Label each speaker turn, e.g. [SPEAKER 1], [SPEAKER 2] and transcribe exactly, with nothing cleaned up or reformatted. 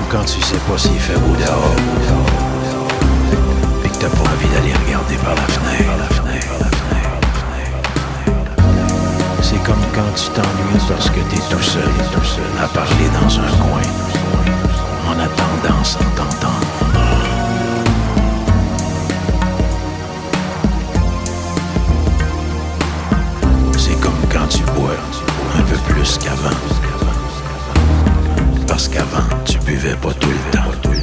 [SPEAKER 1] quand tu sais pas s'il fait beau dehors, pis que t'as pas envie d'aller regarder par la fenêtre. C'est comme quand tu t'ennuies parce que t'es tout seul, tout seul à parler dans un coin, en attendant sans t'entendre. C'est comme quand tu bois un peu plus qu'avant, parce qu'avant tu buvais pas tout le temps.